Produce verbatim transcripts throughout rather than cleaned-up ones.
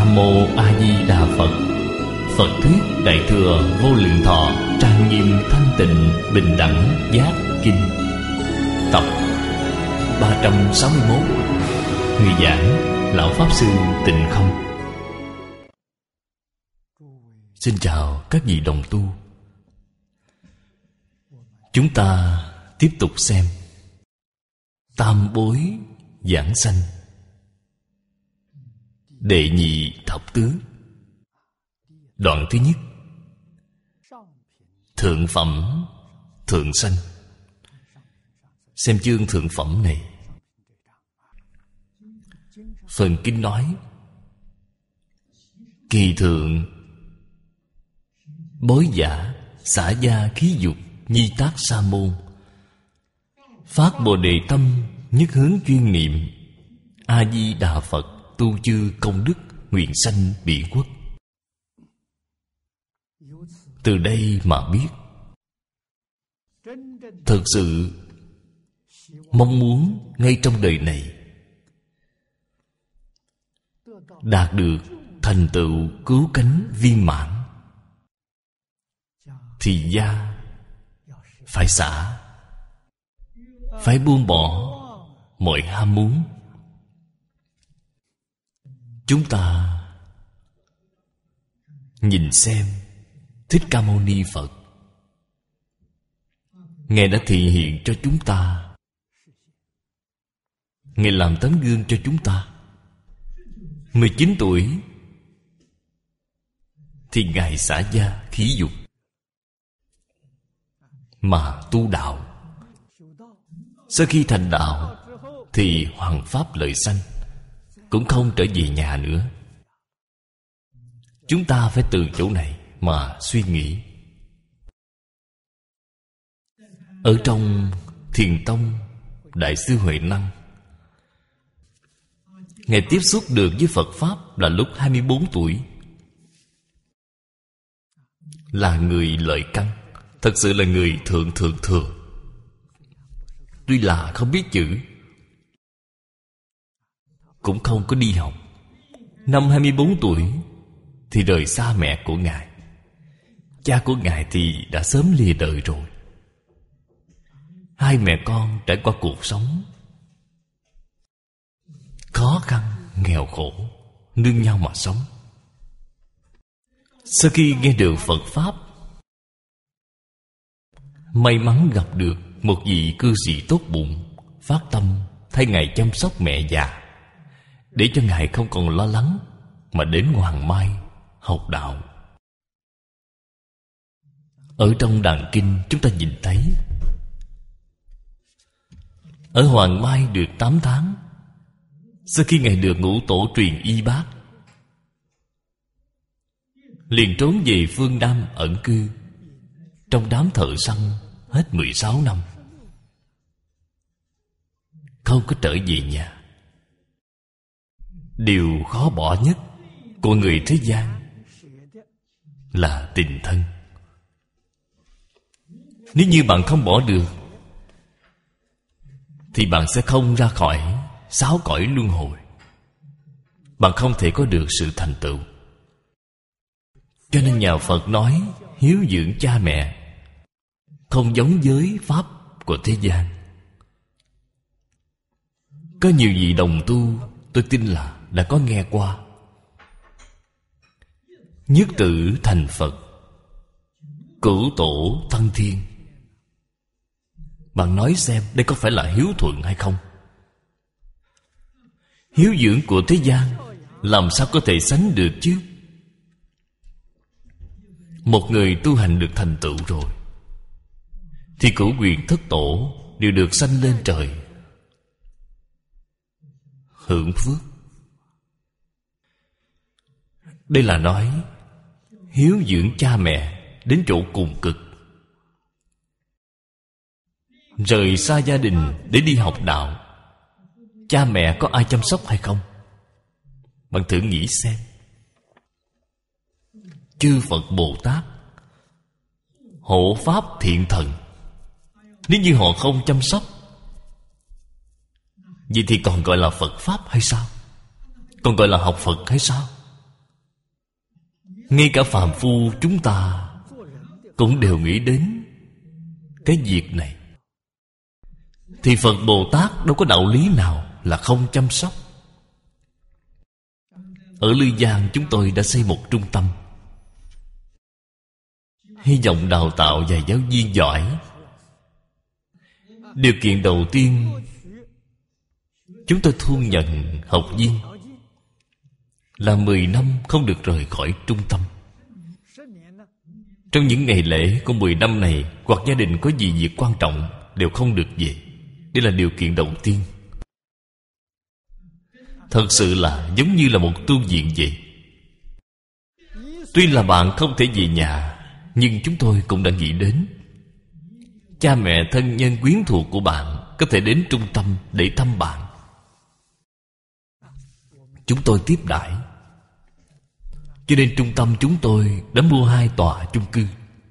Nam Mô A Di Đà Phật. Phật thuyết Đại thừa Vô Lượng Thọ trang nghiêm thanh tịnh bình đẳng giác kinh, tập ba trăm sáu mươi mốt. Người giảng Lão Pháp Sư Tịnh Không. Xin chào các vị đồng tu. Chúng ta tiếp tục xem Tam Bối Giảng Sanh Đệ nhị thập tứ. Đoạn thứ nhất, thượng phẩm thượng sanh. Xem chương thượng phẩm này. Phần kinh nói: kỳ thượng bối giả xả gia khí dục nhi tác sa môn, phát bồ đề tâm nhất hướng chuyên niệm, A Di Đà Phật tu chư công đức, nguyện sanh bị quốc. Từ đây mà biết, thực sự mong muốn ngay trong đời này đạt được thành tựu cứu cánh viên mãn, thì gia phải xả, phải buông bỏ mọi ham muốn. Chúng ta nhìn xem Thích Ca Mâu Ni Phật, Ngài đã thị hiện cho chúng ta, Ngài làm tấm gương cho chúng ta. Mười chín tuổi thì Ngài xả gia khí dục mà tu đạo. Sau khi thành đạo thì hoằng pháp lợi sanh, cũng không trở về nhà nữa. Chúng ta phải từ chỗ này mà suy nghĩ. Ở trong Thiền Tông Đại sư Huệ Năng, Ngài tiếp xúc được với Phật Pháp là lúc hai mươi bốn tuổi. Là người lợi căn, thật sự là người thượng thượng thừa. Tuy là không biết chữ, cũng không có đi học. Năm hai mươi bốn tuổi thì rời xa mẹ của Ngài. Cha của Ngài thì đã sớm lìa đời rồi. Hai mẹ con trải qua cuộc sống khó khăn, nghèo khổ, nương nhau mà sống. Sau khi nghe được Phật Pháp, may mắn gặp được một vị cư sĩ tốt bụng, phát tâm thay Ngài chăm sóc mẹ già, để cho Ngài không còn lo lắng mà đến Hoàng Mai học đạo. Ở trong Đàn Kinh chúng ta nhìn thấy, ở Hoàng Mai được tám tháng, sau khi Ngài được Ngũ Tổ truyền y bác, liền trốn về phương Nam ẩn cư trong đám thợ săn hết mười sáu năm, không có trở về nhà. Điều khó bỏ nhất của người thế gian là tình thân. Nếu như bạn không bỏ được thì bạn sẽ không ra khỏi sáu cõi luân hồi. Bạn không thể có được sự thành tựu. Cho nên nhà Phật nói hiếu dưỡng cha mẹ không giống với pháp của thế gian. Có nhiều vị đồng tu, tôi tin là đã có nghe qua: nhất tử thành Phật, cửu tổ thăng thiên. Bạn nói xem đây có phải là hiếu thuận hay không? Hiếu dưỡng của thế gian làm sao có thể sánh được chứ? Một người tu hành được thành tựu rồi thì cửu quyền thất tổ đều được sanh lên trời hưởng phước. Đây là nói hiếu dưỡng cha mẹ đến chỗ cùng cực. Rời xa gia đình để đi học đạo, cha mẹ có ai chăm sóc hay không? Bạn thử nghĩ xem. Chư Phật Bồ Tát, hộ pháp thiện thần, nếu như họ không chăm sóc, vậy thì còn gọi là Phật Pháp hay sao? Còn gọi là học Phật hay sao? ngay cả phàm phu chúng ta cũng đều nghĩ đến cái việc này, thì Phật Bồ Tát đâu có đạo lý nào là không chăm sóc. Ở Lư Giang chúng tôi đã xây một trung tâm, hy vọng đào tạo vài giáo viên giỏi. Điều kiện đầu tiên, chúng tôi thu nhận học viên là mười năm không được rời khỏi trung tâm. Trong những ngày lễ của mười năm này, hoặc gia đình có gì việc quan trọng, đều không được về. Đây là điều kiện đầu tiên. Thật sự là giống như là một tu viện vậy. Tuy là bạn không thể về nhà, nhưng chúng tôi cũng đã nghĩ đến cha mẹ thân nhân quyến thuộc của bạn có thể đến trung tâm để thăm bạn. Chúng tôi tiếp đãi. Cho nên trung tâm chúng tôi đã mua hai tòa chung cư.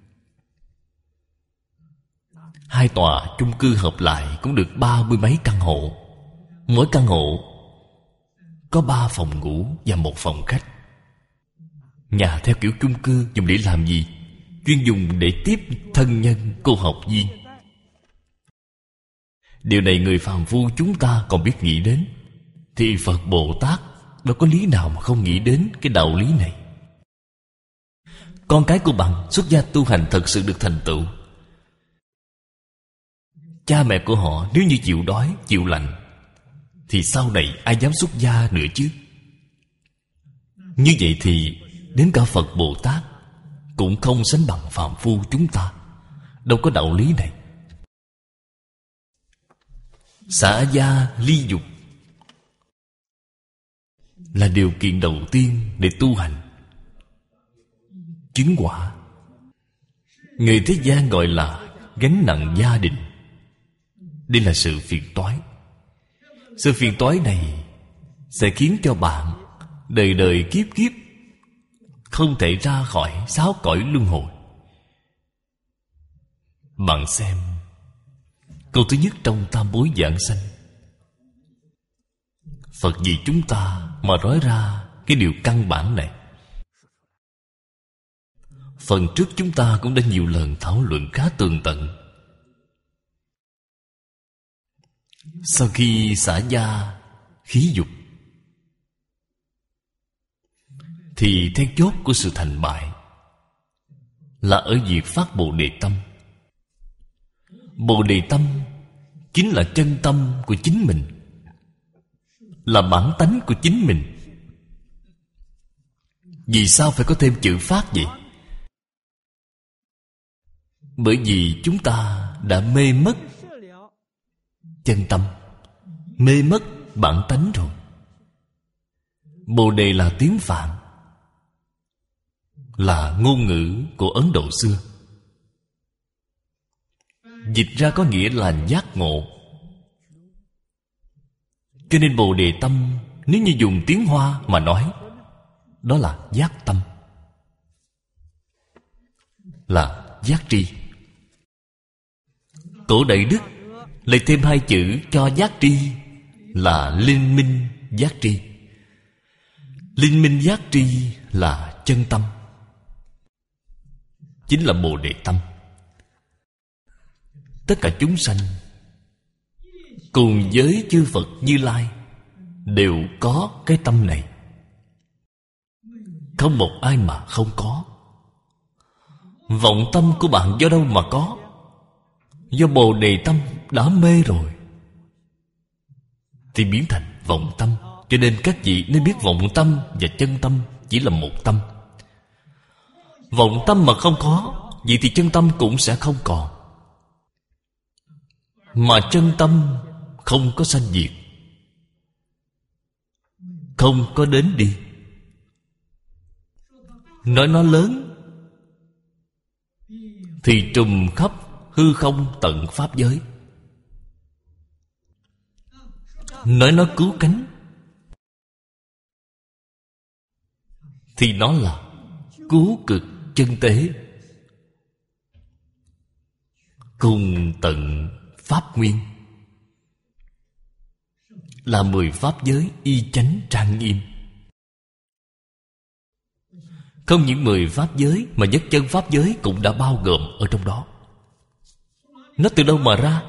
Hai tòa chung cư hợp lại cũng được ba mươi mấy căn hộ. Mỗi căn hộ có ba phòng ngủ và một phòng khách. Nhà theo kiểu chung cư dùng để làm gì? Chuyên dùng để tiếp thân nhân cô học viên. Điều này người phàm phu chúng ta còn biết nghĩ đến, thì Phật Bồ Tát đâu có lý nào mà không nghĩ đến cái đạo lý này. Con cái của bạn xuất gia tu hành thật sự được thành tựu, cha mẹ của họ nếu như chịu đói, chịu lạnh, thì sau này ai dám xuất gia nữa chứ? Như vậy thì đến cả Phật Bồ Tát cũng không sánh bằng phàm phu chúng ta. Đâu có đạo lý này. Xả gia ly dục là điều kiện đầu tiên để tu hành, chứng quả. Người thế gian gọi là gánh nặng gia đình. Đây là sự phiền toái. Sự phiền toái này sẽ khiến cho bạn đời đời kiếp kiếp không thể ra khỏi sáu cõi luân hồi. Bạn xem câu thứ nhất trong tam bối giảng sanh. Phật vì chúng ta mà nói ra cái điều căn bản này. Phần trước chúng ta cũng đã nhiều lần thảo luận khá tường tận. Sau khi xả gia khí dục, thì then chốt của sự thành bại là ở việc phát Bồ Đề Tâm. Bồ Đề Tâm chính là chân tâm của chính mình, là bản tánh của chính mình. Vì sao phải có thêm chữ phát vậy? Bởi vì chúng ta đã mê mất chân tâm, mê mất bản tánh rồi. Bồ Đề là tiếng Phạn, là ngôn ngữ của Ấn Độ xưa. Dịch ra có nghĩa là giác ngộ. Cho nên Bồ Đề Tâm nếu như dùng tiếng Hoa mà nói, đó là giác tâm, là giác tri. Cổ Đại Đức lại thêm hai chữ cho giác tri là linh minh giác tri. Linh minh giác tri là chân tâm, chính là Bồ Đề Tâm. Tất cả chúng sanh cùng với chư Phật Như Lai đều có cái tâm này, không một ai mà không có. Vọng tâm của bạn do đâu mà có? Do Bồ Đề Tâm đã mê rồi thì biến thành vọng tâm. Cho nên các vị nên biết vọng tâm và chân tâm chỉ là một tâm. Vọng tâm mà không có, vậy thì chân tâm cũng sẽ không còn. Mà chân tâm không có sanh diệt, không có đến đi. Nói nó lớn thì trùm khắp hư không tận pháp giới. Nói nó cứu cánh thì nó là cứu cực chân tế, cùng tận pháp nguyên, là mười pháp giới y chánh trang nghiêm. Không những mười pháp giới, mà nhất chân pháp giới cũng đã bao gồm ở trong đó. Nó từ đâu mà ra?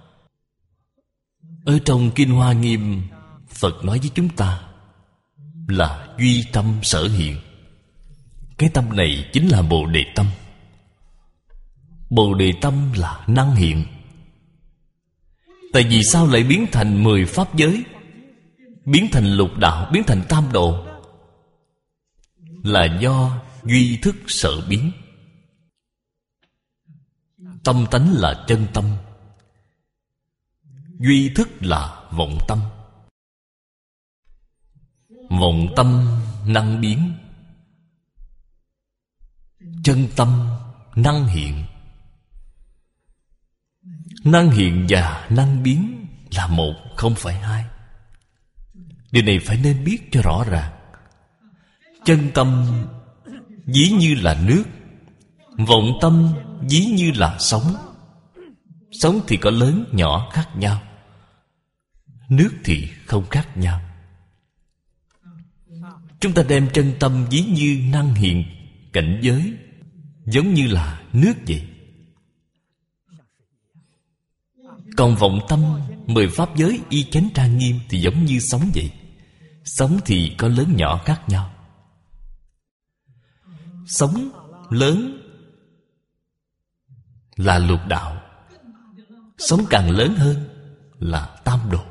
Ở trong Kinh Hoa Nghiêm, Phật nói với chúng ta là duy tâm sở hiện. Cái tâm này chính là Bồ Đề tâm. Bồ Đề tâm là năng hiện. Tại vì sao lại biến thành mười pháp giới, biến thành lục đạo, biến thành tam độ? Là do duy thức sở biến. Tâm tánh là chân tâm, duy thức là vọng tâm. Vọng tâm năng biến, chân tâm năng hiện. Năng hiện và năng biến là một, không phải hai. Điều này phải nên biết cho rõ ràng. Chân tâm ví như là nước, vọng tâm ví như là sóng. Sóng thì có lớn nhỏ khác nhau, nước thì không khác nhau. Chúng ta đem chân tâm ví như năng hiện cảnh giới, giống như là nước vậy. Còn vọng tâm, mười pháp giới y chánh trang nghiêm thì giống như sóng vậy. Sóng thì có lớn nhỏ khác nhau. Sóng lớn là lục đạo, sóng càng lớn hơn là tam độ.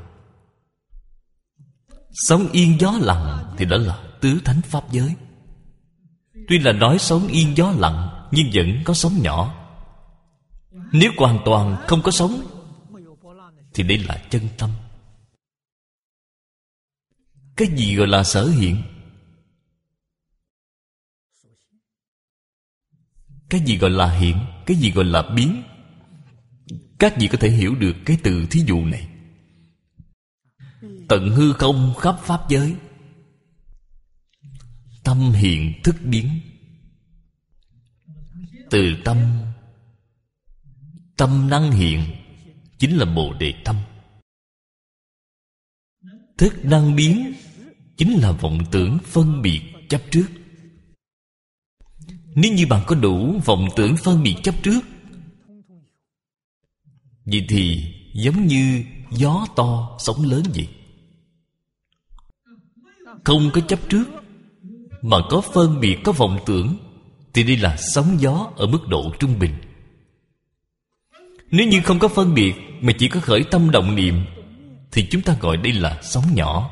Sóng yên gió lặng thì đó là tứ thánh pháp giới. Tuy là nói sóng yên gió lặng, nhưng vẫn có sóng nhỏ. Nếu hoàn toàn không có sóng thì đây là chân tâm. Cái gì gọi là sở hiện? Cái gì gọi là hiện? Cái gì gọi là biến? Các vị có thể hiểu được cái từ thí dụ này. Tận hư không khắp pháp giới, tâm hiện thức biến. Từ tâm, tâm năng hiện chính là Bồ Đề tâm. Thức năng biến chính là vọng tưởng phân biệt chấp trước. Nếu như bạn có đủ vọng tưởng phân biệt chấp trước, vậy thì giống như gió to sóng lớn vậy. Không có chấp trước mà có phân biệt, có vọng tưởng, thì đây là sóng gió ở mức độ trung bình. Nếu như không có phân biệt mà chỉ có khởi tâm động niệm, thì chúng ta gọi đây là sóng nhỏ.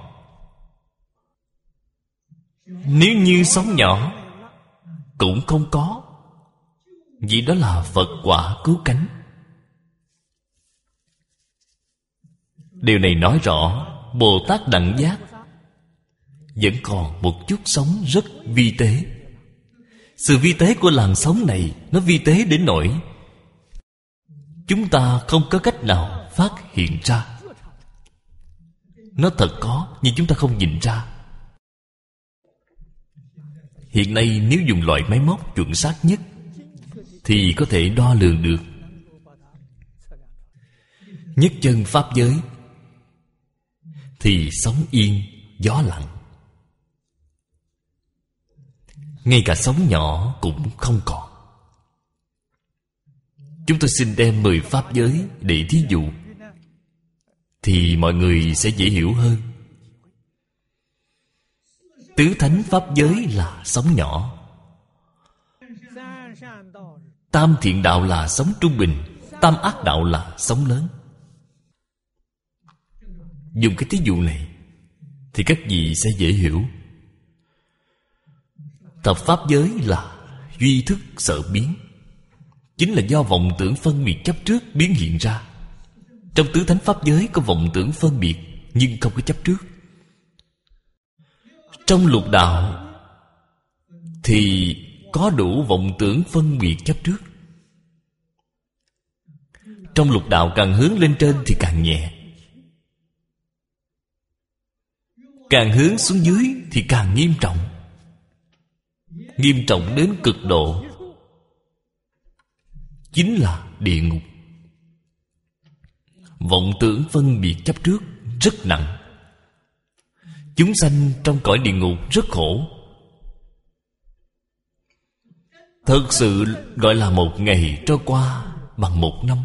Nếu như sóng nhỏ cũng không có, vì đó là Phật quả cứu cánh. Điều này nói rõ Bồ Tát Đẳng Giác vẫn còn một chút sóng rất vi tế. Sự vi tế của làn sóng này, nó vi tế đến nỗi chúng ta không có cách nào phát hiện ra. Nó thật có, nhưng chúng ta không nhìn ra. Hiện nay nếu dùng loại máy móc chuẩn xác nhất thì có thể đo lường được. Nhất chân pháp giới thì sóng yên, gió lặng. Ngay cả sóng nhỏ cũng không còn. Chúng tôi xin đem mười pháp giới để thí dụ, thì mọi người sẽ dễ hiểu hơn. Tứ thánh pháp giới là sóng nhỏ, tam thiện đạo là sóng trung bình, tam ác đạo là sóng lớn. Dùng cái thí dụ này thì các vị sẽ dễ hiểu. Thập pháp giới là duy thức sở biến, chính là do vọng tưởng phân biệt chấp trước biến hiện ra. Trong tứ thánh pháp giới có vọng tưởng phân biệt, nhưng không có chấp trước. Trong lục đạo thì có đủ vọng tưởng phân biệt chấp trước. Trong lục đạo càng hướng lên trên thì càng nhẹ, càng hướng xuống dưới thì càng nghiêm trọng. Nghiêm trọng đến cực độ chính là địa ngục. Vọng tưởng phân biệt chấp trước rất nặng. Chúng sanh trong cõi địa ngục rất khổ. Thật sự gọi là một ngày trôi qua bằng một năm.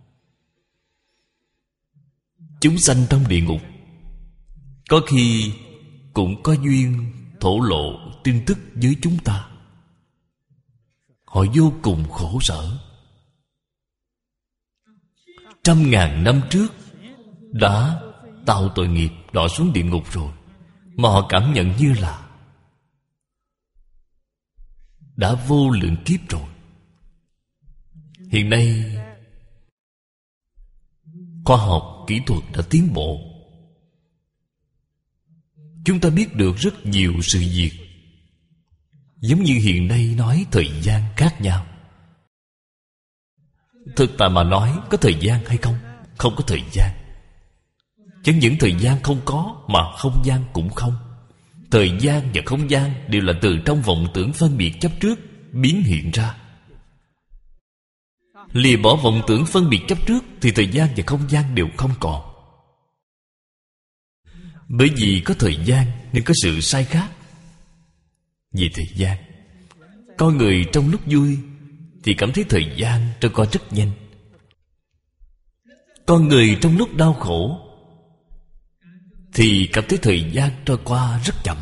Chúng sanh trong địa ngục có khi cũng có duyên thổ lộ tin tức với chúng ta. Họ vô cùng khổ sở. Trăm ngàn năm trước đã tạo tội nghiệp đọa xuống địa ngục rồi, mà họ cảm nhận như là đã vô lượng kiếp rồi. Hiện nay khoa học kỹ thuật đã tiến bộ, chúng ta biết được rất nhiều sự việc. Giống như hiện nay nói thời gian khác nhau. Thực tại mà nói, có thời gian hay không? Không có thời gian. Chẳng những thời gian không có, mà không gian cũng không. Thời gian và không gian đều là từ trong vọng tưởng phân biệt chấp trước biến hiện ra. Lìa bỏ vọng tưởng phân biệt chấp trước thì thời gian và không gian đều không còn. Bởi vì có thời gian nên có sự sai khác. Vì thời gian, con người trong lúc vui thì cảm thấy thời gian trôi qua rất nhanh. Con người trong lúc đau khổ thì cảm thấy thời gian trôi qua rất chậm.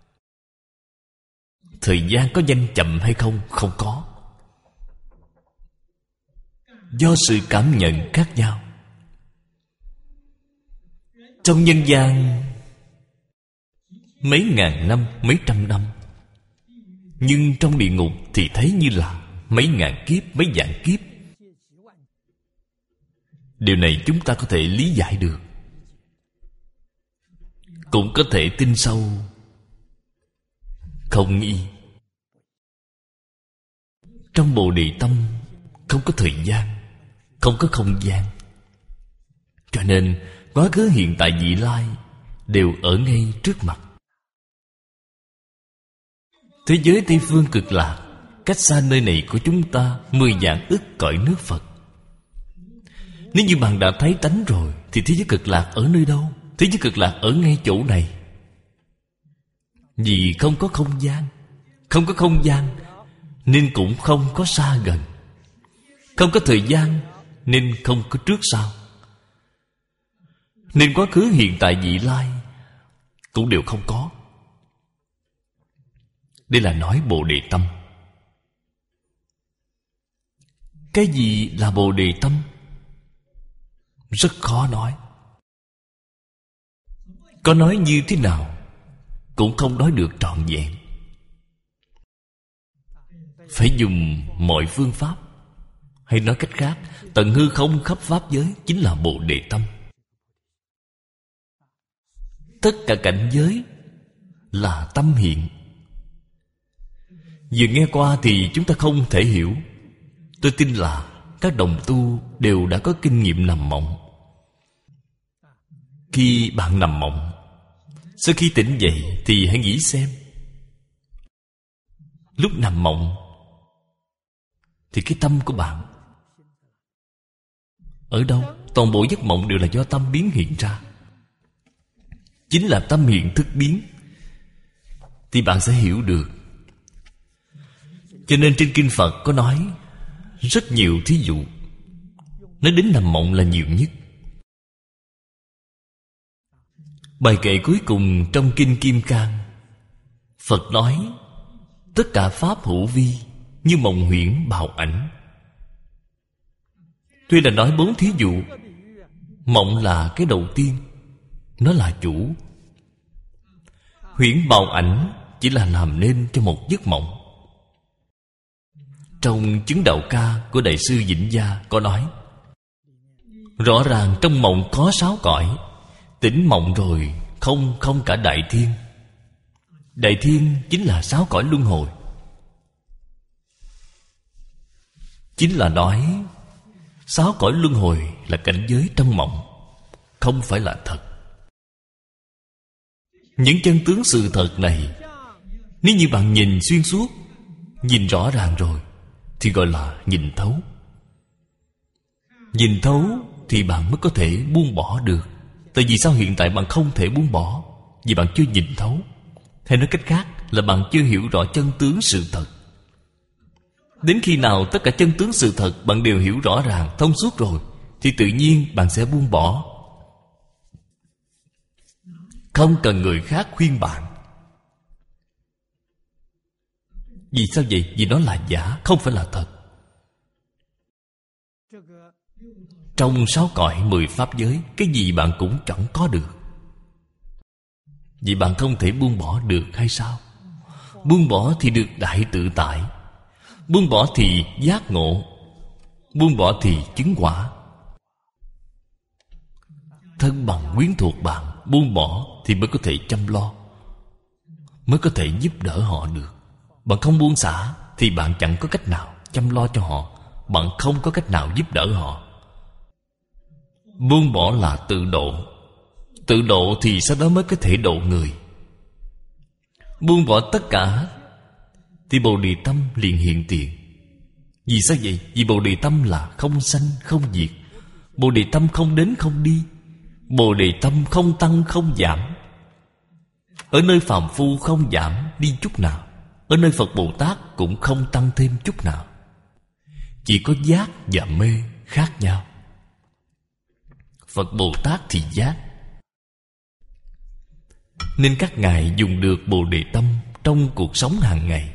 Thời gian có nhanh chậm hay không? Không có. Do sự cảm nhận khác nhau. Trong nhân gian mấy ngàn năm, mấy trăm năm, nhưng trong địa ngục thì thấy như là mấy ngàn kiếp, mấy vạn kiếp. Điều này chúng ta có thể lý giải được, cũng có thể tin sâu không nghi. Trong Bồ Đề Tâm không có thời gian, không có không gian, cho nên quá khứ hiện tại vị lai đều ở ngay trước mặt. Thế giới Tây Phương Cực Lạc cách xa nơi này của chúng ta mười vạn ức cõi nước Phật. Nếu như bạn đã thấy tánh rồi thì thế giới Cực Lạc ở nơi đâu? Thế giới Cực Lạc ở ngay chỗ này. Vì không có không gian. Không có không gian nên cũng không có xa gần. Không có thời gian nên không có trước sau. Nên quá khứ hiện tại vị lai cũng đều không có. Đây là nói Bồ Đề Tâm. Cái gì là Bồ Đề Tâm? Rất khó nói. Có nói như thế nào cũng không nói được trọn vẹn. Phải dùng mọi phương pháp. Hay nói cách khác, tận hư không khắp pháp giới chính là Bồ Đề Tâm. Tất cả cảnh giới là tâm hiện. Vừa nghe qua thì chúng ta không thể hiểu. Tôi tin là các đồng tu đều đã có kinh nghiệm nằm mộng. Khi bạn nằm mộng, sau khi tỉnh dậy thì hãy nghĩ xem, lúc nằm mộng thì cái tâm của bạn ở đâu? Toàn bộ giấc mộng đều là do tâm biến hiện ra. Chính là tâm hiện thức biến. Thì bạn sẽ hiểu được. Cho nên trên Kinh Phật có nói rất nhiều thí dụ. Nói đến nằm mộng là nhiều nhất. Bài kệ cuối cùng trong Kinh Kim Cang, Phật nói tất cả pháp hữu vi như mộng huyễn bào ảnh. Tuy là nói bốn thí dụ, mộng là cái đầu tiên, nó là chủ. Huyễn bào ảnh chỉ là làm nên cho một giấc mộng. Trong Chứng Đạo Ca của Đại sư Vĩnh Gia có nói rõ ràng trong mộng có sáu cõi. Tỉnh mộng rồi không không cả đại thiên. Đại thiên chính là sáu cõi luân hồi. Chính là nói sáu cõi luân hồi là cảnh giới trong mộng, không phải là thật. Những chân tướng sự thật này, nếu như bạn nhìn xuyên suốt, nhìn rõ ràng rồi, thì gọi là nhìn thấu. Nhìn thấu thì bạn mới có thể buông bỏ được. Tại vì sao hiện tại bạn không thể buông bỏ? Vì bạn chưa nhìn thấu. Hay nói cách khác là bạn chưa hiểu rõ chân tướng sự thật. Đến khi nào tất cả chân tướng sự thật bạn đều hiểu rõ ràng, thông suốt rồi, thì tự nhiên bạn sẽ buông bỏ. Không cần người khác khuyên bạn. Vì sao vậy? Vì nó là giả, không phải là thật. Trong sáu cõi mười pháp giới, cái gì bạn cũng chẳng có được. Vì bạn không thể buông bỏ được hay sao? Buông bỏ thì được đại tự tại, buông bỏ thì giác ngộ, buông bỏ thì chứng quả. Thân bằng quyến thuộc bạn, buông bỏ thì mới có thể chăm lo, mới có thể giúp đỡ họ được. Bạn không buông xả thì bạn chẳng có cách nào chăm lo cho họ, bạn không có cách nào giúp đỡ họ. Buông bỏ là tự độ. Tự độ thì sau đó mới có thể độ người. Buông bỏ tất cả thì Bồ Đề tâm liền hiện tiền. Vì sao vậy? Vì Bồ Đề tâm là không sanh không diệt. Bồ Đề tâm không đến không đi. Bồ Đề tâm không tăng không giảm. Ở nơi phàm phu không giảm đi chút nào, ở nơi Phật Bồ Tát cũng không tăng thêm chút nào. Chỉ có giác và mê khác nhau. Phật Bồ Tát thì giác, nên các ngài dùng được Bồ Đề tâm trong cuộc sống hàng ngày.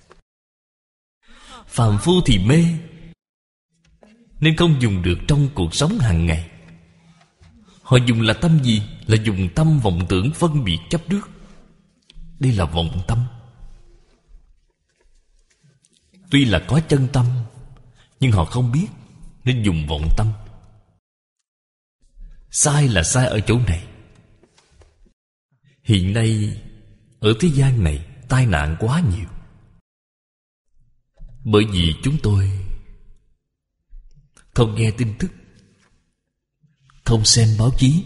Phàm phu thì mê, nên không dùng được trong cuộc sống hàng ngày. Họ dùng là tâm gì? Là dùng tâm vọng tưởng phân biệt chấp trước. Đây là vọng tâm. Tuy là có chân tâm, nhưng họ không biết nên dùng vọng tâm. Sai là sai ở chỗ này. Hiện nay ở thế gian này tai nạn quá nhiều. Bởi vì chúng tôi không nghe tin tức, không xem báo chí.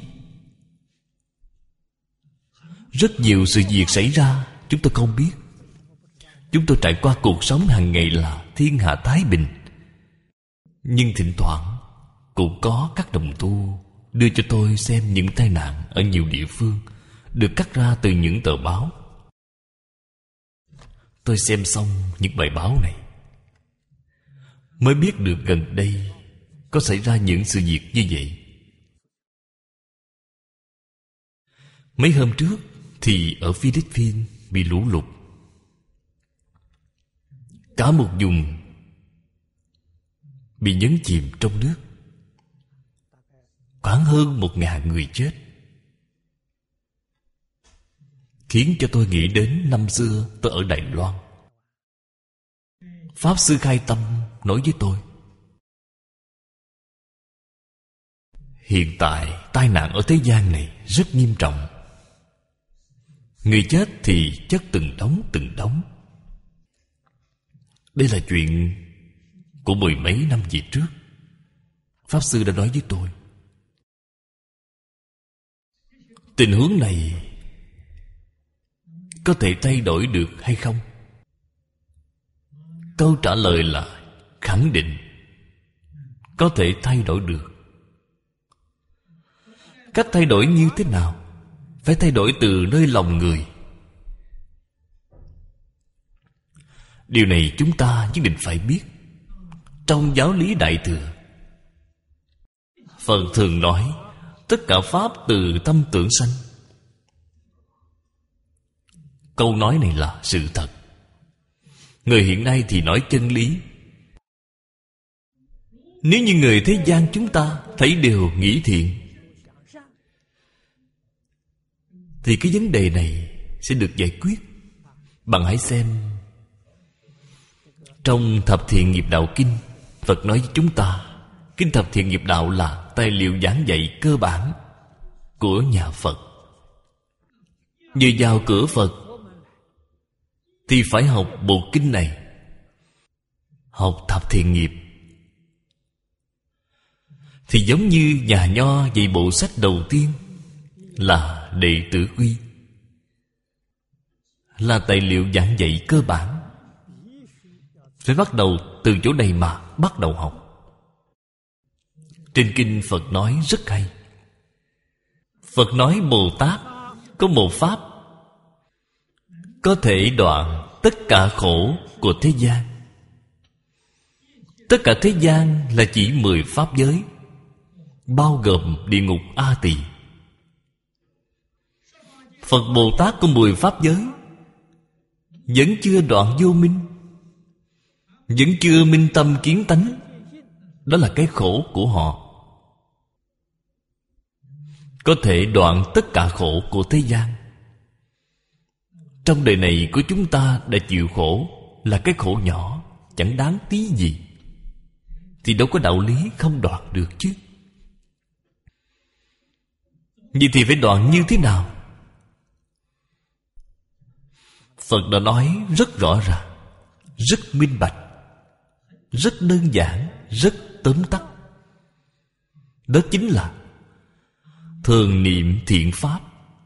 Rất nhiều sự việc xảy ra chúng tôi không biết. Chúng tôi trải qua cuộc sống hàng ngày là thiên hạ thái bình. Nhưng thỉnh thoảng cũng có các đồng tu đưa cho tôi xem những tai nạn ở nhiều địa phương, được cắt ra từ những tờ báo. Tôi xem xong những bài báo này mới biết được gần đây có xảy ra những sự việc như vậy. Mấy hôm trước thì ở Philippines bị lũ lụt. Cả một vùng bị nhấn chìm trong nước. Khoảng hơn một ngàn người chết. Khiến cho tôi nghĩ đến năm xưa tôi ở Đài Loan. Pháp Sư Khai Tâm nói với tôi, hiện tại tai nạn ở thế gian này rất nghiêm trọng. Người chết thì chất từng đống từng đống. Đây là chuyện của mười mấy năm về trước. Pháp Sư đã nói với tôi. Tình huống này có thể thay đổi được hay không? Câu trả lời là khẳng định có thể thay đổi được. Cách thay đổi như thế nào? Phải thay đổi từ nơi lòng người. Điều này chúng ta nhất định phải biết. Trong giáo lý Đại Thừa, Phật thường nói tất cả pháp từ tâm tưởng sanh. Câu nói này là sự thật. Người hiện nay thì nói chân lý. Nếu như người thế gian chúng ta thấy đều nghĩ thiện, thì cái vấn đề này sẽ được giải quyết. Bạn hãy xem trong Thập Thiện Nghiệp Đạo Kinh, Phật nói với chúng ta, Kinh Thập Thiện Nghiệp Đạo là tài liệu giảng dạy cơ bản của nhà Phật. Vừa vào cửa Phật thì phải học bộ kinh này, học Thập Thiện Nghiệp. Thì giống như nhà Nho dạy bộ sách đầu tiên là Đệ Tử Quy, là tài liệu giảng dạy cơ bản. Phải bắt đầu từ chỗ này mà bắt đầu học. Trên kinh Phật nói rất hay. Phật nói Bồ Tát có một pháp có thể đoạn tất cả khổ của thế gian. Tất cả thế gian là chỉ mười pháp giới, bao gồm địa ngục A Tỳ. Phật Bồ Tát có mười pháp giới, vẫn chưa đoạn vô minh, vẫn chưa minh tâm kiến tánh. Đó là cái khổ của họ. Có thể đoạn tất cả khổ của thế gian. Trong đời này của chúng ta đã chịu khổ, là cái khổ nhỏ, chẳng đáng tí gì, thì đâu có đạo lý không đoạn được chứ. Vậy thì phải đoạn như thế nào? Phật đã nói rất rõ ràng, rất minh bạch, rất đơn giản, rất tóm tắt. Đó chính là thường niệm thiện pháp,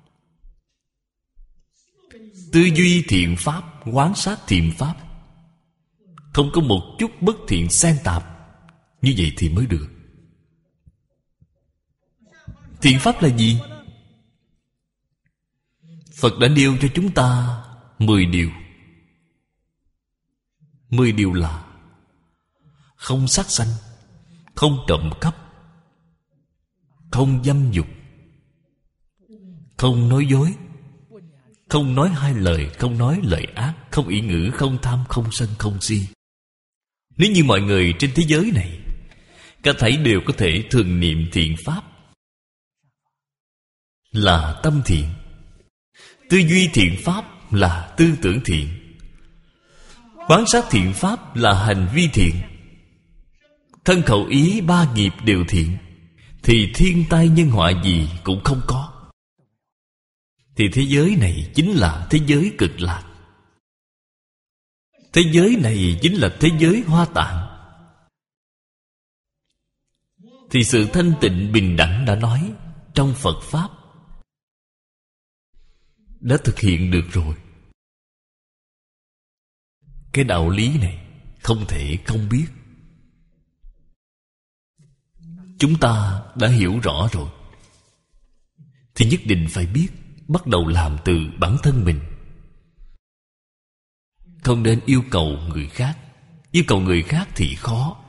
tư duy thiện pháp, quán sát thiện pháp, không có một chút bất thiện xen tạp. Như vậy thì mới được. Thiện pháp là gì? Phật đã nêu cho chúng ta mười điều. Mười điều là không sát sanh, không trộm cắp, không dâm dục, không nói dối, không nói hai lời, không nói lời ác, không ỷ ngữ, không tham, không sân, không si. Nếu như mọi người trên thế giới này cả thảy đều có thể thường niệm thiện pháp, là tâm thiện, tư duy thiện pháp là tư tưởng thiện, quán sát thiện pháp là hành vi thiện, thân khẩu ý ba nghiệp đều thiện, thì thiên tai nhân họa gì cũng không có. Thì thế giới này chính là thế giới cực lạc. Thế giới này chính là thế giới Hoa Tạng. Thì sự thanh tịnh bình đẳng đã nói trong Phật Pháp đã thực hiện được rồi. Cái đạo lý này không thể không biết. Chúng ta đã hiểu rõ rồi, thì nhất định phải biết bắt đầu làm từ bản thân mình. Không nên yêu cầu người khác. Yêu cầu người khác thì khó.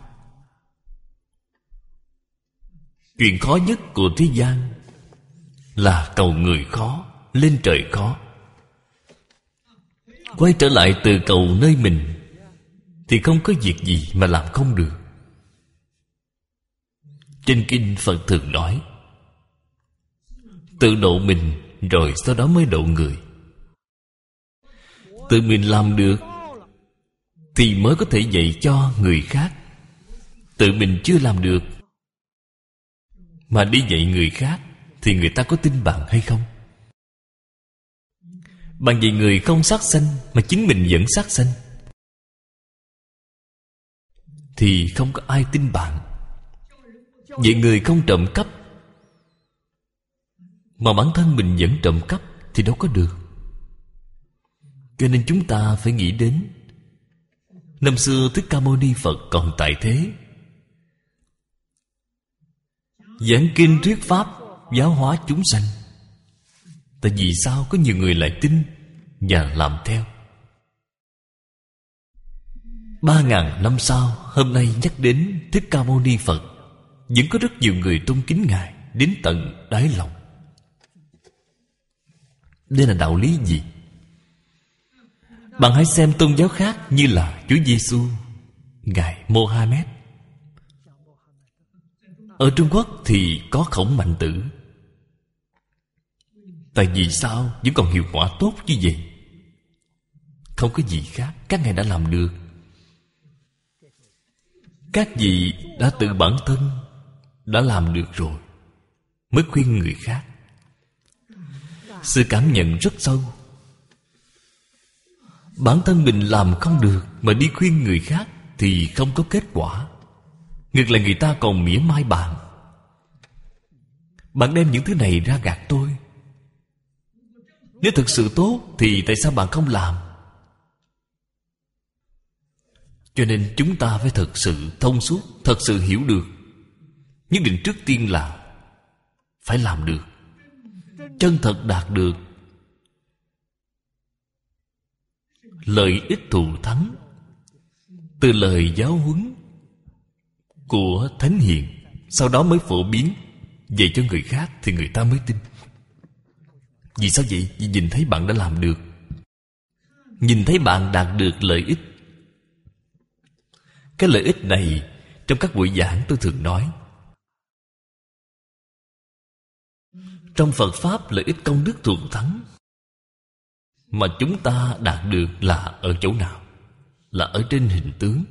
Chuyện khó nhất của thế gian là cầu người khó, lên trời khó. Quay trở lại từ cầu nơi mình thì không có việc gì mà làm không được. Trên kinh Phật thường nói, tự độ mình rồi sau đó mới độ người. Tự mình làm được thì mới có thể dạy cho người khác. Tự mình chưa làm được mà đi dạy người khác thì người ta có tin bạn hay không? Bạn dạy người không sát sanh mà chính mình vẫn sát sanh thì không có ai tin bạn. Dạy người không trộm cắp mà bản thân mình vẫn trộm cắp thì đâu có được. Cho nên chúng ta phải nghĩ đến năm xưa Thích Ca Mâu Ni Phật còn tại thế, giảng kinh thuyết pháp, giáo hóa chúng sanh. Tại vì sao có nhiều người lại tin và làm theo? Ba ngàn năm sau, hôm nay nhắc đến Thích Ca Mâu Ni Phật, vẫn có rất nhiều người tôn kính Ngài đến tận đáy lòng. Đây là đạo lý gì? Bạn hãy xem tôn giáo khác như là Chúa Giêsu, Ngài Mohammed. Ở Trung Quốc thì có Khổng Mạnh Tử. Tại vì sao vẫn còn hiệu quả tốt như vậy? Không có gì khác, các ngài đã làm được. Các vị đã tự bản thân đã làm được rồi, mới khuyên người khác. Sự cảm nhận rất sâu. Bản thân mình làm không được mà đi khuyên người khác thì không có kết quả. Ngược lại người ta còn mỉa mai bạn. Bạn đem những thứ này ra gạt tôi. Nếu thực sự tốt thì tại sao bạn không làm? Cho nên chúng ta phải thật sự thông suốt, thật sự hiểu được. Nhất định trước tiên là phải làm được, chân thật đạt được. Lợi ích thù thắng từ lời giáo huấn của thánh hiền, sau đó mới phổ biến dạy cho người khác thì người ta mới tin. Vì sao vậy? Vì nhìn thấy bạn đã làm được, nhìn thấy bạn đạt được lợi ích. Cái lợi ích này trong các buổi giảng tôi thường nói, trong Phật Pháp lợi ích công đức thù thắng mà chúng ta đạt được là ở chỗ nào? Là ở trên hình tướng,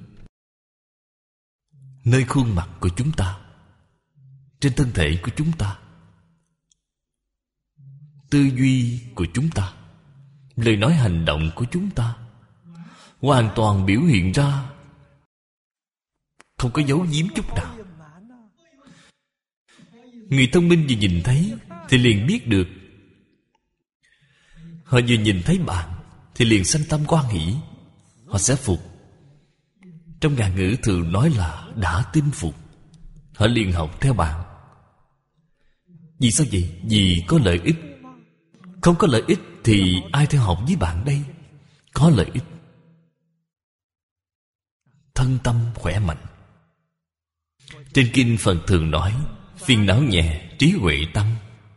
nơi khuôn mặt của chúng ta, trên thân thể của chúng ta, tư duy của chúng ta, lời nói hành động của chúng ta hoàn toàn biểu hiện ra, không có giấu giếm chút nào. Người thông minh vừa nhìn thấy thì liền biết được. Họ vừa nhìn thấy bạn thì liền sanh tâm hoan hỷ, họ sẽ phục. Trong ngạn ngữ thường nói là đã tin phục. Họ liền học theo bạn. Vì sao vậy? Vì có lợi ích. Không có lợi ích thì ai theo học với bạn đây? Có lợi ích, thân tâm khỏe mạnh. Trên kinh Phật thường nói phiền não nhẹ, trí huệ tăng.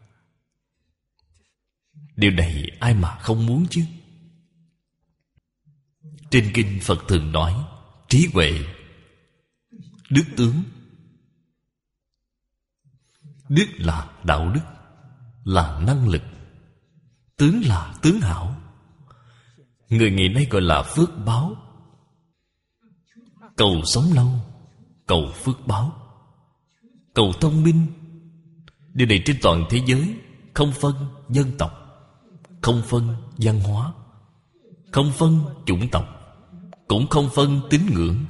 Điều này ai mà không muốn chứ? Trên kinh Phật thường nói trí huệ, đức tướng. Đức là đạo đức, là năng lực. Tướng là tướng hảo. Người ngày nay gọi là phước báo. Cầu sống lâu, cầu phước báo, cầu thông minh. Điều này trên toàn thế giới, không phân dân tộc, không phân văn hóa, không phân chủng tộc, cũng không phân tín ngưỡng.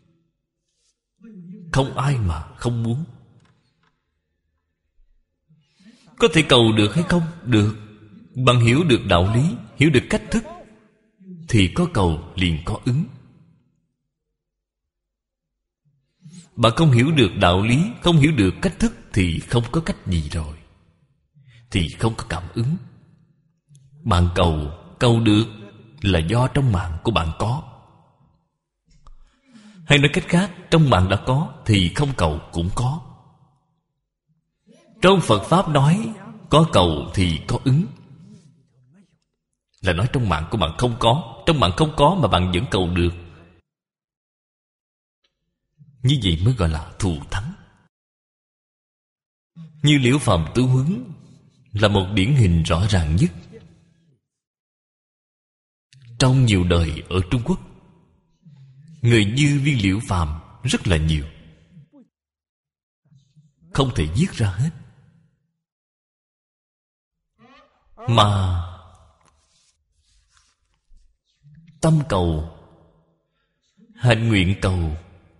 Không ai mà không muốn. Có thể cầu được hay không? Được. Bạn hiểu được đạo lý, hiểu được cách thức thì có cầu liền có ứng. Bạn không hiểu được đạo lý, không hiểu được cách thức thì không có cách gì rồi, thì không có cảm ứng. Bạn cầu, cầu được là do trong mạng của bạn có. Hay nói cách khác, trong mạng đã có thì không cầu cũng có. Trong Phật Pháp nói có cầu thì có ứng, là nói trong mạng của bạn không có. Trong mạng không có mà bạn vẫn cầu được. Như vậy mới gọi là thù thắng. Như Liễu Phàm Tứ Huấn là một điển hình rõ ràng nhất. Trong nhiều đời ở Trung Quốc, người như Viên Liễu Phàm rất là nhiều, không thể viết ra hết. Mà tâm cầu, hạnh nguyện cầu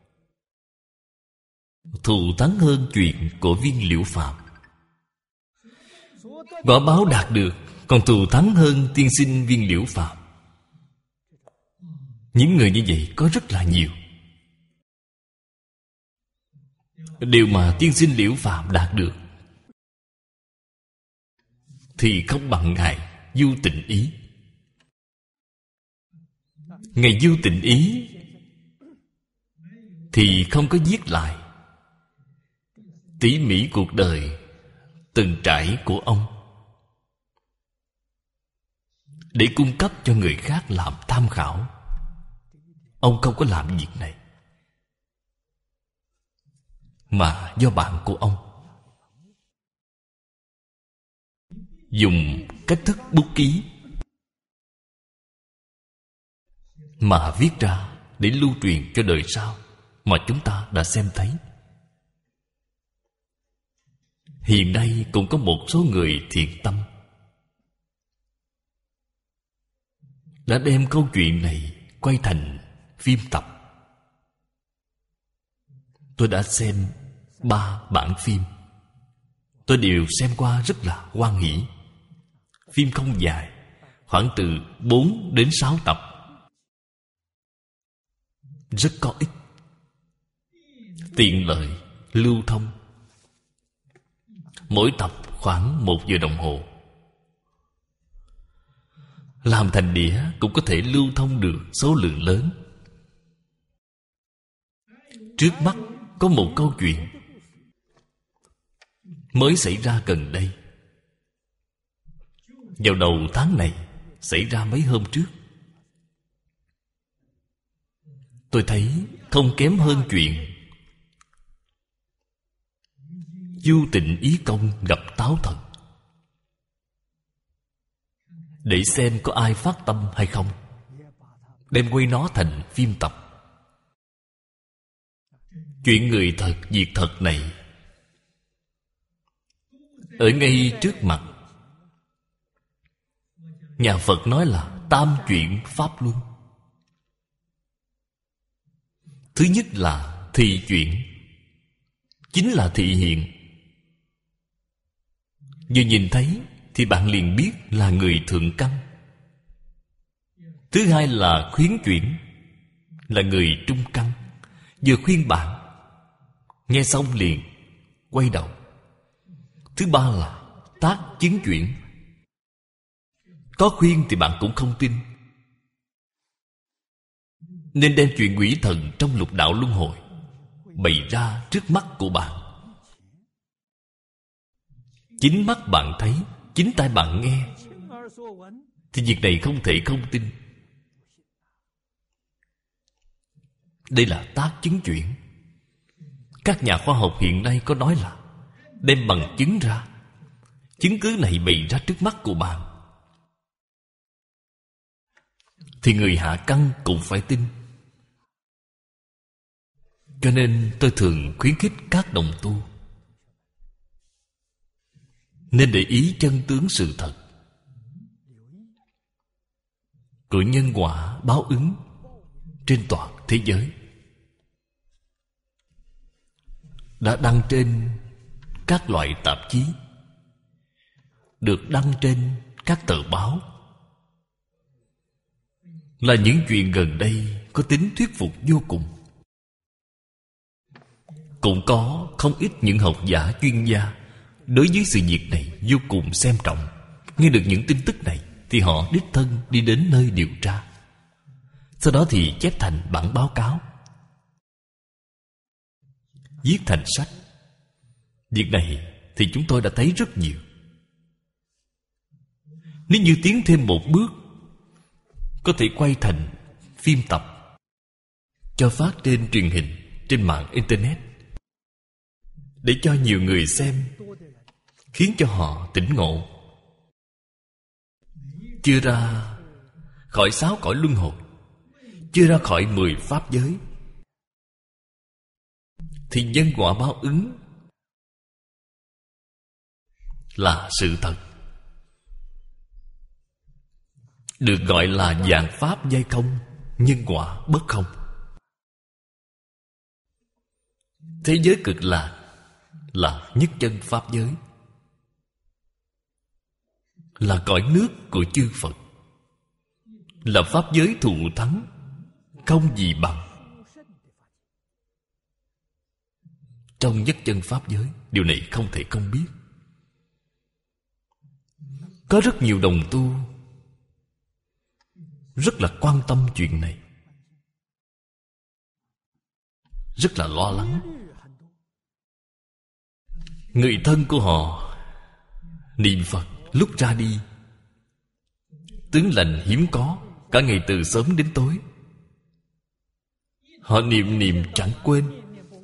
thù thắng hơn chuyện của Viên Liễu Phàm. Quả báo đạt được còn thù thắng hơn tiên sinh Viên Liễu Phàm. Những người như vậy có rất là nhiều. Điều mà tiên sinh Liễu Phàm đạt được thì không bằng ngài Du Tịnh Ý. Ngài Du Tịnh Ý thì không có viết lại tỉ mỉ cuộc đời từng trải của ông để cung cấp cho người khác làm tham khảo. Ông không có làm việc này, mà do bạn của ông dùng cách thức bút ký mà viết ra để lưu truyền cho đời sau, mà chúng ta đã xem thấy. Hiện nay cũng có một số người thiện tâm đã đem câu chuyện này quay thành phim tập. Tôi đã xem ba bản phim. Tôi đều xem qua rất là hoan hỷ. Phim không dài, khoảng từ bốn đến sáu tập, rất có ích, tiện lợi, lưu thông. Mỗi tập khoảng một giờ đồng hồ. Làm thành đĩa cũng có thể lưu thông được số lượng lớn. Trước mắt Có một câu chuyện mới xảy ra gần đây. Vào đầu tháng này, xảy ra mấy hôm trước. Tôi thấy không kém hơn chuyện Du Tịnh Ý Công gặp Táo Thần. Để xem có ai phát tâm hay không, đem quay nó thành phim tập. Chuyện người thật, việc thật này ở ngay trước mặt. Nhà Phật nói là tam chuyển pháp luân. Thứ nhất là thị chuyển, chính là thị hiện. Vừa nhìn thấy thì bạn liền biết là người thượng căn. Thứ hai là khuyến chuyển, là người trung căn. Vừa khuyên bạn, nghe xong liền quay đầu. Thứ ba là tác chứng chuyển. Có khuyên thì bạn cũng không tin, nên đem chuyện quỷ thần trong lục đạo luân hồi bày ra trước mắt của bạn. Chính mắt bạn thấy, chính tai bạn nghe, thì việc này không thể không tin. Đây là tác chứng chuyển. Các nhà khoa học hiện nay có nói là đem bằng chứng ra. Chứng cứ này bày ra trước mắt của bạn, thì người hạ căn cũng phải tin. Cho nên tôi thường khuyến khích các đồng tu nên để ý chân tướng sự thật của nhân quả báo ứng trên toàn thế giới. Đã đăng trên các loại tạp chí, được đăng trên các tờ báo, là những chuyện gần đây có tính thuyết phục vô cùng. Cũng có không ít những học giả chuyên gia đối với sự việc này vô cùng xem trọng. Nghe được những tin tức này thì họ đích thân đi đến nơi điều tra, sau đó thì chép thành bản báo cáo, viết thành sách. Việc này thì chúng tôi đã thấy rất nhiều. Nếu như tiến thêm một bước, có thể quay thành phim tập, cho phát trên truyền hình, trên mạng Internet, để cho nhiều người xem, khiến cho họ tỉnh ngộ, chưa ra khỏi sáu cõi luân hồi, chưa ra khỏi mười pháp giới, thì nhân quả báo ứng là sự thật, được gọi là vạn pháp giai không, nhân quả bất không. Thế giới cực lạc là nhất chân pháp giới, là cõi nước của chư Phật, là pháp giới thù thắng, không gì bằng. Trong nhất chân pháp giới, điều này không thể không biết. Có rất nhiều đồng tu rất là quan tâm chuyện này, rất là lo lắng. Người thân của họ niệm Phật lúc ra đi, tướng lành hiếm có, cả ngày từ sớm đến tối. Họ niệm niệm chẳng quên.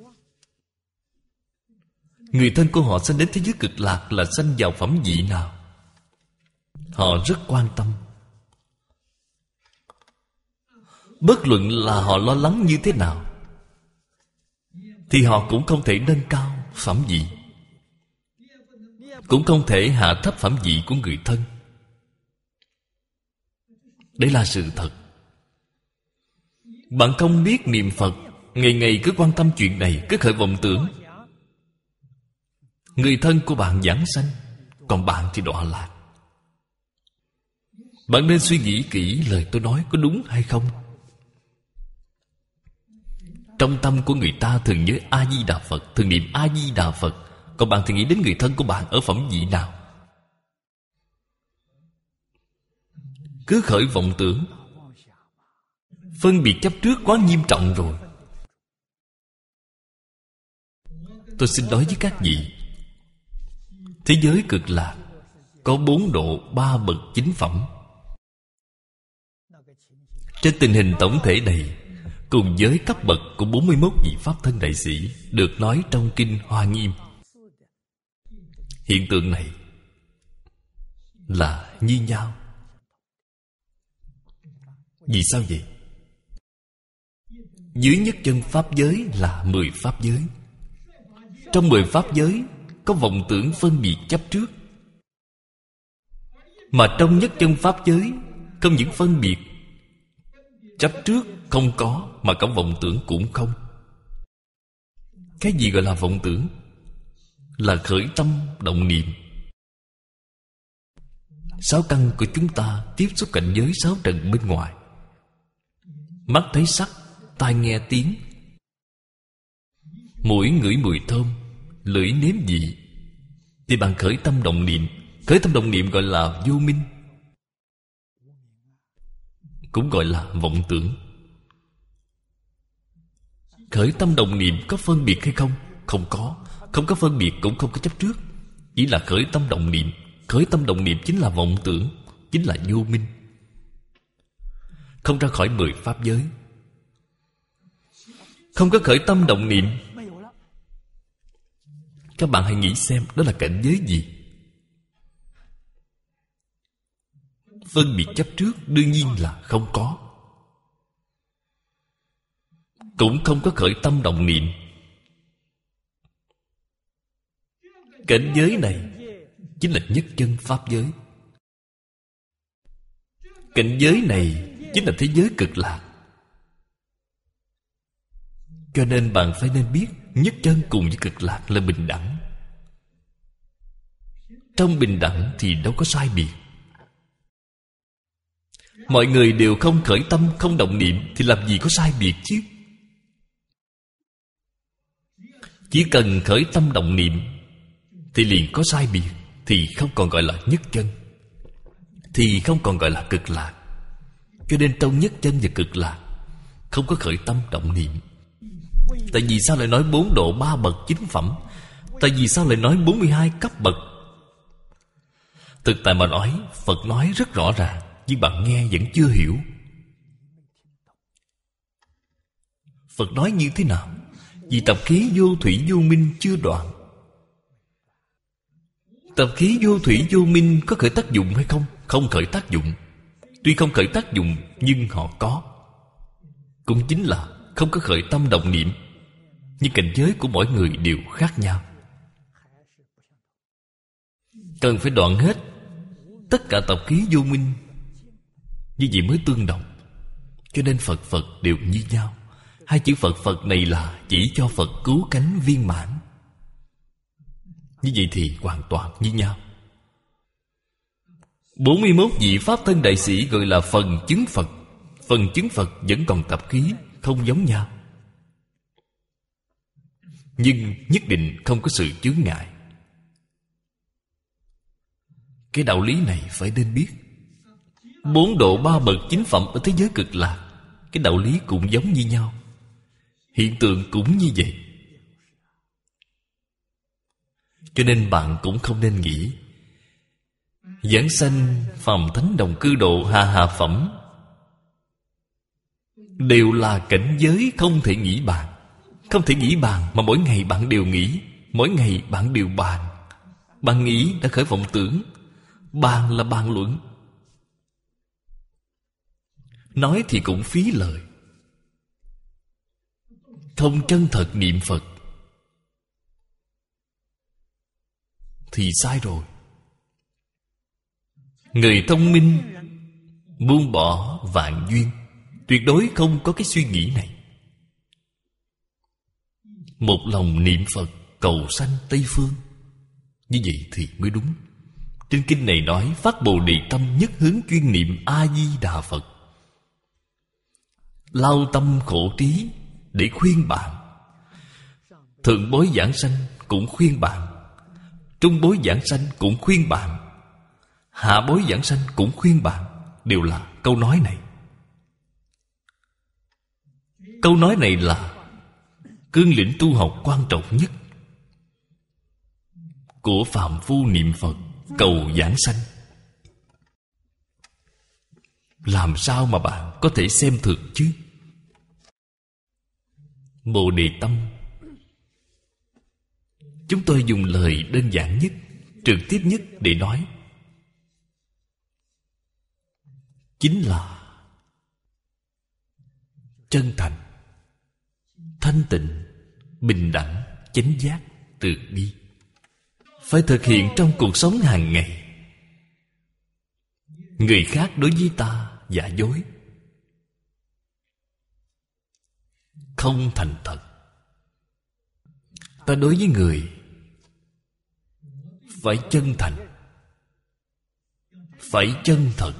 Người thân của họ sanh đến thế giới cực lạc là sanh vào phẩm vị nào, họ rất quan tâm. Bất luận là họ lo lắng như thế nào, thì họ cũng không thể nâng cao phẩm vị, cũng không thể hạ thấp phẩm vị của người thân. Đây là sự thật. Bạn không biết niệm Phật, ngày ngày cứ quan tâm chuyện này, cứ khởi vọng tưởng, người thân của bạn giảng sanh, còn bạn thì đọa lạc. Bạn nên suy nghĩ kỹ lời tôi nói có đúng hay không. Trong tâm của người ta thường nhớ A-di-đà Phật, thường niệm A-di-đà Phật, còn bạn thì nghĩ đến người thân của bạn ở phẩm vị nào. Cứ khởi vọng tưởng, phân biệt chấp trước quá nghiêm trọng rồi. Tôi xin nói với các vị, thế giới cực lạc có bốn độ ba bậc chính phẩm. Trên tình hình tổng thể này, cùng với cấp bậc của bốn mươi mốt vị Pháp thân đại sĩ được nói trong Kinh Hoa Nghiêm, hiện tượng này là như nhau. Vì sao vậy? Dưới nhất chân Pháp giới là mười Pháp giới. Trong mười Pháp giới có vọng tưởng phân biệt chấp trước. Mà trong nhất chân Pháp giới không những phân biệt chấp trước không có, mà cả vọng tưởng cũng không. Cái gì gọi là vọng tưởng? Là khởi tâm động niệm. Sáu căn của chúng ta tiếp xúc cảnh giới sáu trần bên ngoài. Mắt thấy sắc, tai nghe tiếng, mũi ngửi mùi thơm, lưỡi nếm vị, thì bạn khởi tâm động niệm. Khởi tâm động niệm gọi là vô minh, cũng gọi là vọng tưởng. Khởi tâm động niệm có phân biệt hay không? Không có. Không có phân biệt cũng không có chấp trước. Chỉ là khởi tâm động niệm. Khởi tâm động niệm chính là vọng tưởng, chính là vô minh, không ra khỏi mười Pháp giới. Không có khởi tâm động niệm, các bạn hãy nghĩ xem đó là cảnh giới gì? Phân biệt chấp trước đương nhiên là không có. Cũng không có khởi tâm động niệm. Cảnh giới này chính là nhất chân Pháp giới. Cảnh giới này chính là thế giới cực lạc. Cho nên bạn phải nên biết, nhất chân cùng với cực lạc là bình đẳng. Trong bình đẳng thì đâu có sai biệt. Mọi người đều không khởi tâm, không động niệm, thì làm gì có sai biệt chứ? Chỉ cần khởi tâm động niệm thì liền có sai biệt, thì không còn gọi là nhất chân, thì không còn gọi là cực lạc. Cho nên trong nhất chân và cực lạc không có khởi tâm động niệm. Tại vì sao lại nói bốn độ ba bậc chính phẩm? Tại vì sao lại nói bốn mươi hai cấp bậc? Thực tại mà nói, Phật nói rất rõ ràng, nhưng bạn nghe vẫn chưa hiểu. Phật nói như thế nào? Vì tập khí vô thủy vô minh chưa đoạn. Tập khí vô thủy vô minh có khởi tác dụng hay không? Không khởi tác dụng. Tuy không khởi tác dụng, nhưng họ có. Cũng chính là không có khởi tâm động niệm. Nhưng cảnh giới của mỗi người đều khác nhau. Cần phải đoạn hết tất cả tập khí vô minh, như vậy mới tương đồng. Cho nên Phật Phật đều như nhau. Hai chữ Phật Phật này là chỉ cho Phật cứu cánh viên mãn. Như vậy thì hoàn toàn như nhau. Bốn mươi mốt vị Pháp thân đại sĩ gọi là phần chứng Phật. Phần chứng Phật vẫn còn tập khí, không giống nhau, nhưng nhất định không có sự chướng ngại. Cái đạo lý này phải nên biết. Bốn độ ba bậc chính phẩm ở thế giới cực lạc, cái đạo lý cũng giống như nhau, hiện tượng cũng như vậy. Cho nên bạn cũng không nên nghĩ giảng sanh phàm thánh đồng cư độ hạ hạ phẩm đều là cảnh giới không thể nghĩ bàn. Không thể nghĩ bàn mà mỗi ngày bạn đều nghĩ, mỗi ngày bạn đều bàn. Bạn nghĩ đã khởi vọng tưởng. Bàn là bàn luận. Nói thì cũng phí lời. Không chân thật niệm Phật thì sai rồi. Người thông minh buông bỏ vạn duyên, tuyệt đối không có cái suy nghĩ này. Một lòng niệm Phật cầu sanh Tây Phương, như vậy thì mới đúng. Trên kinh này nói phát Bồ Đề tâm nhất hướng chuyên niệm A-di-đà Phật. Lao tâm khổ trí để khuyên bạn. Thượng bối giảng sanh cũng khuyên bạn, trung bối giảng sanh cũng khuyên bạn, hạ bối giảng sanh cũng khuyên bạn. Đều là câu nói này. Câu nói này là cương lĩnh tu học quan trọng nhất. của phàm phu niệm Phật cầu giảng sanh. Làm sao mà bạn có thể xem thực chứ? Bồ Đề tâm, chúng tôi dùng lời đơn giản nhất, trực tiếp nhất để nói, chính là chân thành, thanh tịnh, bình đẳng, chánh giác, từ bi. Phải thực hiện trong cuộc sống hàng ngày. Người khác đối với ta giả dối, không thành thật. Ta đối với người phải chân thành, phải chân thật,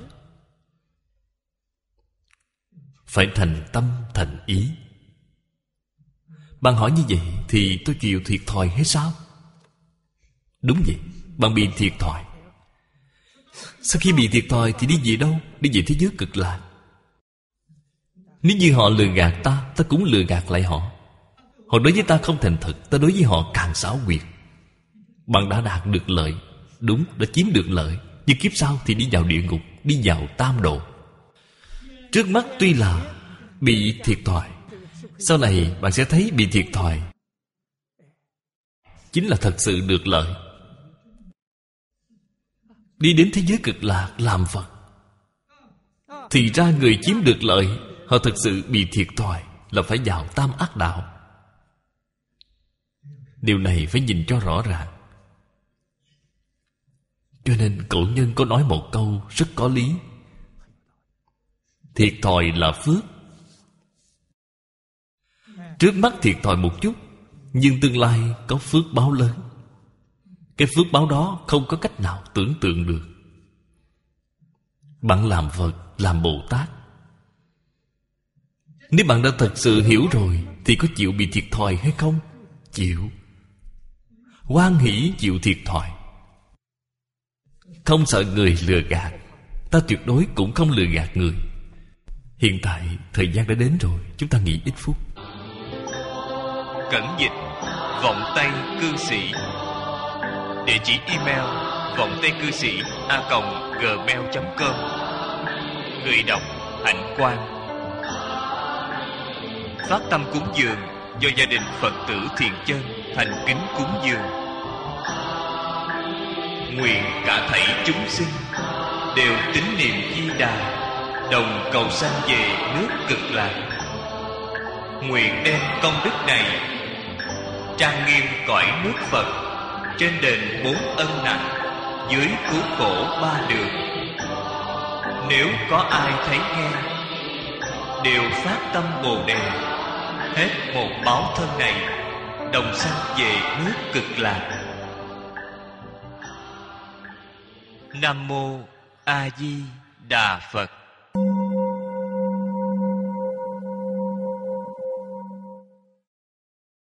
phải thành tâm thành ý. Bạn hỏi như vậy thì tôi chịu thiệt thòi hay sao? Đúng vậy, bạn bị thiệt thòi. Sau khi bị thiệt thòi thì đi về đâu? Đi về thế giới cực lạc. Nếu như họ lừa gạt ta, ta cũng lừa gạt lại họ. Họ đối với ta không thành thật, ta đối với họ càng xảo quyệt. Bạn đã đạt được lợi, đúng, đã chiếm được lợi, nhưng kiếp sau thì đi vào địa ngục, đi vào tam độ. Trước mắt tuy là bị thiệt thòi, sau này bạn sẽ thấy bị thiệt thòi chính là thật sự được lợi. Đi đến thế giới cực lạc làm Phật, thì ra người chiếm được lợi, họ thực sự bị thiệt thòi là phải vào tam ác đạo. Điều này phải nhìn cho rõ ràng. Cho nên cổ nhân có nói một câu rất có lý: thiệt thòi là phước. Trước mắt thiệt thòi một chút, nhưng tương lai có phước báo lớn. Cái phước báo đó không có cách nào tưởng tượng được. Bạn làm Phật, làm Bồ Tát, nếu bạn đã thật sự hiểu rồi thì có chịu bị thiệt thòi hay không? Chịu. Hoan hỷ chịu thiệt thòi, không sợ người lừa gạt. Ta tuyệt đối cũng không lừa gạt người. Hiện tại thời gian đã đến rồi, chúng ta nghỉ ít phút. Cẩn dịch vọng tây cư sĩ. Địa chỉ email vọng tây cư sĩ a còng gmail chấm com. Người đọc Hạnh Quang. Phát tâm cúng dường do gia đình Phật tử Thiện Chân thành kính cúng dường. Nguyện cả thảy chúng sinh đều tín niệm Di Đà, đồng cầu sanh về nước Cực Lạc. Nguyện đem công đức này trang nghiêm cõi nước Phật, trên đền bốn ân nặng, dưới cứu khổ ba đường. Nếu có ai thấy nghe, đều phát tâm Bồ Đề, hết một báo thân này, đồng sanh về nước Cực Lạc. Nam mô A Di Đà Phật.